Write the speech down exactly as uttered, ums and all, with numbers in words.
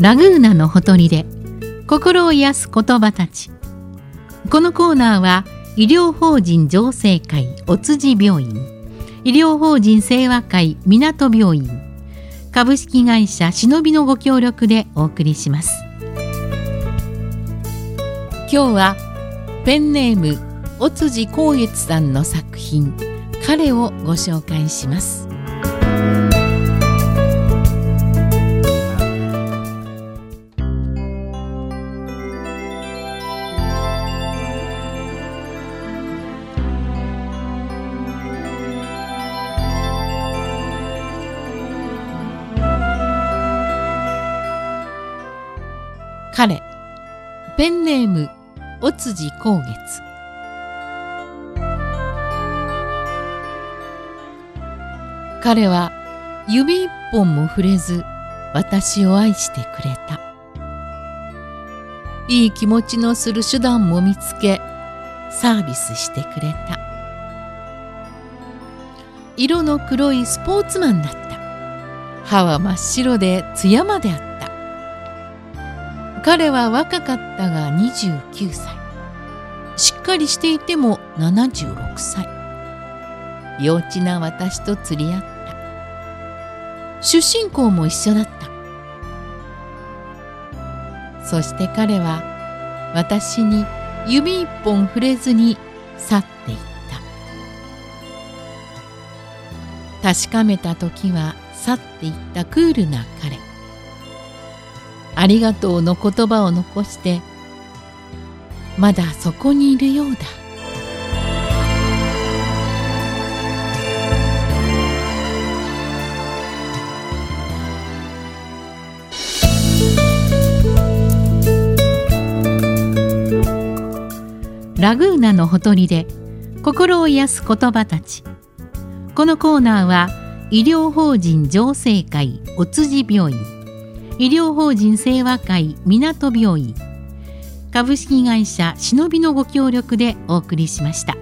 ラグーナのほとりで心を癒す言葉たち。このコーナーは医療法人浄生会お辻病院、医療法人清和会港病院、株式会社しのびのご協力でお送りします。今日はペンネームお辻光悦さんの作品彼をご紹介します。彼、ペンネームお辻光悦。彼は指一本も触れず私を愛してくれた。いい気持ちのする手段も見つけサービスしてくれた。色の黒いスポーツマンだった。歯は真っ白で艶まであった。彼は若かったがにじゅうきゅうさい。しっかりしていてもななじゅうろくさい。幼稚な私と釣り合った。出身校も一緒だった。そして彼は私に指一本触れずに去っていった。確かめた時は去っていったクールな彼。ありがとうの言葉を残してまだそこにいるようだ。ラグーナのほとりで心を癒す言葉たち。このコーナーは医療法人浄生会お辻病院、医療法人清和会港病院、株式会社しのびのご協力でお送りしました。